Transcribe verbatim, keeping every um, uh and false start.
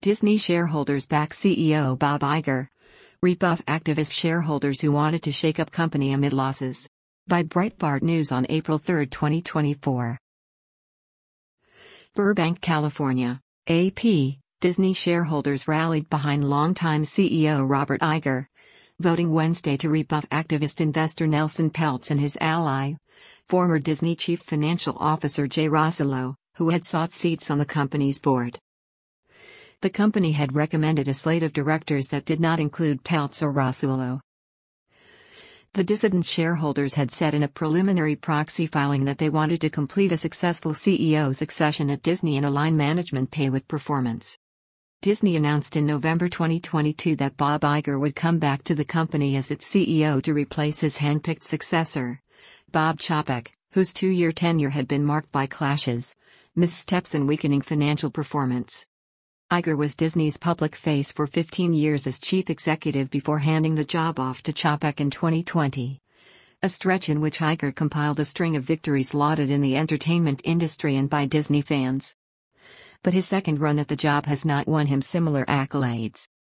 Disney shareholders back C E O Bob Iger. Rebuff activist shareholders who wanted to shake up company amid losses. By Breitbart News on April third, twenty twenty-four. Burbank, California. A P. Disney shareholders rallied behind longtime C E O Robert Iger, voting Wednesday to rebuff activist investor Nelson Peltz and his ally, former Disney chief financial officer Jay Rosolo, who had sought seats on the company's board. The company had recommended a slate of directors that did not include Peltz or Rosolo. The dissident shareholders had said in a preliminary proxy filing that they wanted to complete a successful C E O succession at Disney and align management pay with performance. Disney announced in November twenty twenty-two that Bob Iger would come back to the company as its C E O to replace his handpicked successor, Bob Chapek, whose two-year tenure had been marked by clashes, missteps and weakening financial performance. Iger was Disney's public face for fifteen years as chief executive before handing the job off to Chapek in twenty twenty. A stretch in which Iger compiled a string of victories lauded in the entertainment industry and by Disney fans. But his second run at the job has not won him similar accolades.